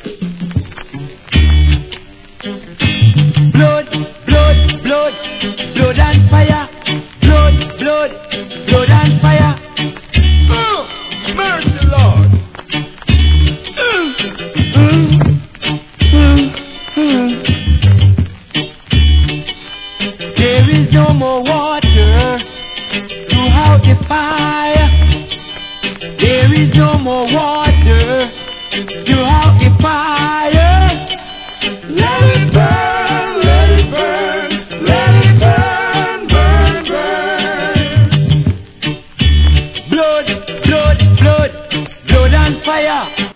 Blood, blood, blood, blood and fire. Blood, blood, blood and fire. Mercy, Lord. There is no more water throughout the fire. There is no more water throughout